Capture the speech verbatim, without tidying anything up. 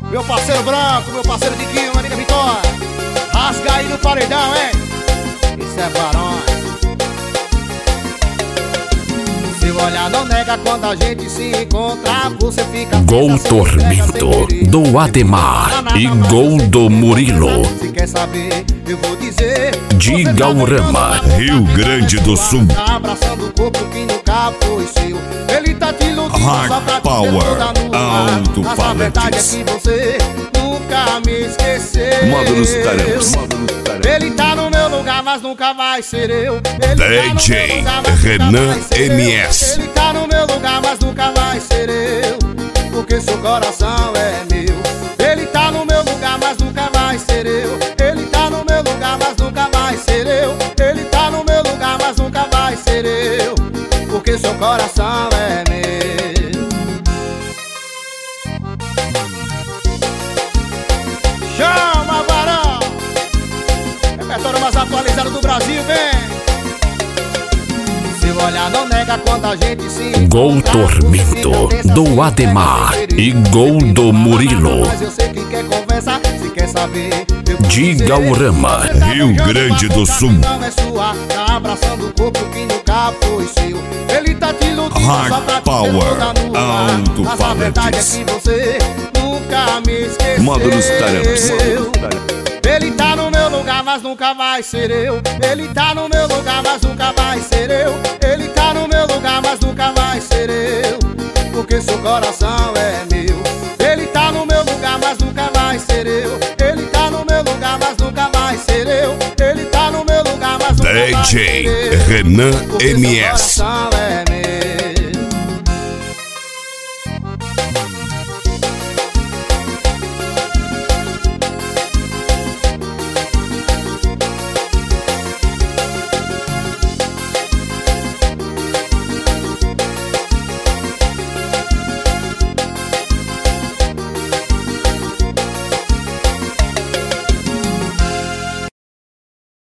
Meu parceiro Branco, meu parceiro Diquinho, Maninha Vitória. Rasga aí no paredão, hein? Isso é varões. Seu olhar não nega quando a gente se encontra. Você fica Gol Tormento do Ademar e gol do Murilo. Se quer saber, eu vou dizer. De Gaurama, Rio Grande do Sul. Tá abraçando o corpo que nunca foi seu. Ele tá te iludindo só pra te Power, ter toda nua. Mas a verdade é que você nunca me esqueceu. Módulos Tarãs. Ele tá no meu lugar, mas nunca vai ser eu. Ele D J Renan M S. Ele tá no meu lugar, mas nunca vai ser eu. Porque seu coração é meu. Ele tá no meu lugar, mas nunca vai ser eu. Ele tá no meu lugar, mas nunca vai ser eu. Ele tá no meu lugar, mas nunca vai ser eu. Porque seu coração é meu. Chama, varão! Repertório mais atualizado do Brasil, vem! Seu olhar não nega quando a gente se encontra. Gol Tormento do Ademar e gol do Murilo. Mas eu sei que quer conversar, se quer saber, eu vou De dizer. Gaurama, Você tá Rio beijando Grande uma do boca Sul. que não é sua, tá abraçando o corpo que nunca foi seu. Ele tá te iludindo só pra te ter Power, toda nua. Mas a verdade é alto-falantes. que você nunca me esqueceu. Módulos Tarãs. Ele tá no meu lugar, mas nunca vai ser eu. Ele tá no meu lugar, mas nunca vai ser eu. Ele tá no meu lugar, mas nunca vai ser eu. Porque seu coração é meu. Ele tá no meu lugar, mas nunca vai ser eu. Ele tá no meu lugar, mas nunca vai ser eu. Ele tá no meu lugar, mas nunca vai ser eu. D J Renan Porque M seu S. coração é